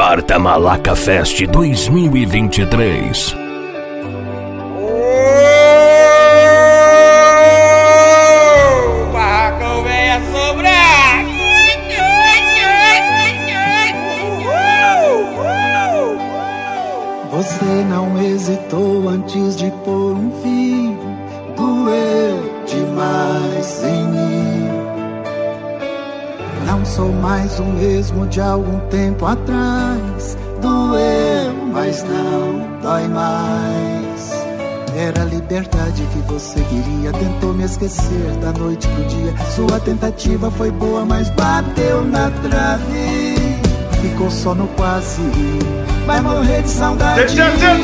Quarta Malaca Fest 2023. O barracão vem assombrar. Você não hesitou antes de pôr um fim. Doeu demais em mim. Não sou mais o mesmo de algum tempo atrás. Doeu, mas não dói mais. Era a liberdade que você queria. Tentou me esquecer da noite pro dia. Sua tentativa foi boa, mas bateu na trave. Ficou só no quase. Vai morrer de saudade.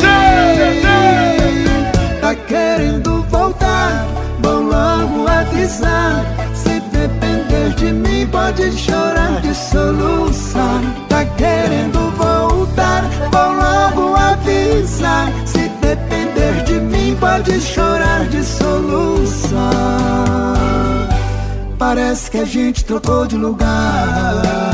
Tá querendo voltar, vou logo avisar. Se depender de mim, pode chorar de soluçar. Tá querendo voltar, vou logo avisar. Se depender de mim, pode chorar de soluçar. Parece que a gente trocou de lugar.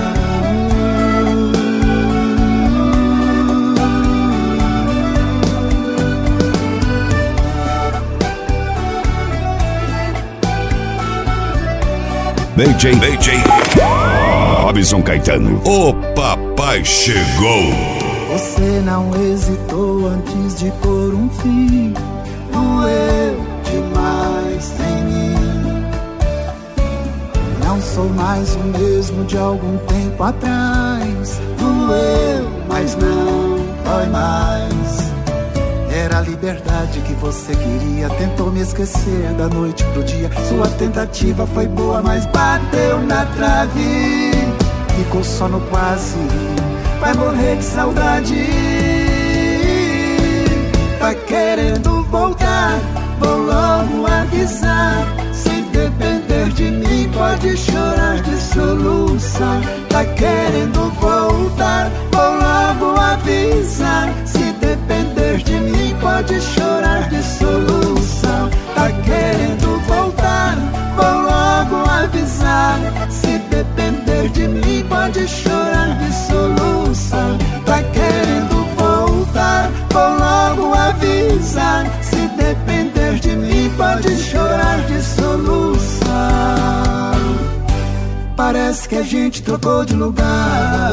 DJ Robson Caetano, o papai chegou. Você não hesitou antes de pôr um fim. Doeu demais em mim. Não sou mais o mesmo de algum tempo atrás. Doeu, mas não dói mais. Era a liberdade que você queria. Tentou me esquecer da noite pro dia. Sua tentativa foi boa, mas bateu na trave. Ficou só no quase. Vai morrer de saudade. Tá querendo voltar, vou logo avisar. Se depender de mim, pode chorar de soluçar. Tá querendo voltar, vou logo avisar. Se depender de mim, pode chorar de solução. Tá querendo voltar, vou logo avisar. Se depender de mim, pode chorar de solução. Tá querendo voltar, vou logo avisar. Se depender de mim, pode chorar de solução. Parece que a gente trocou de lugar.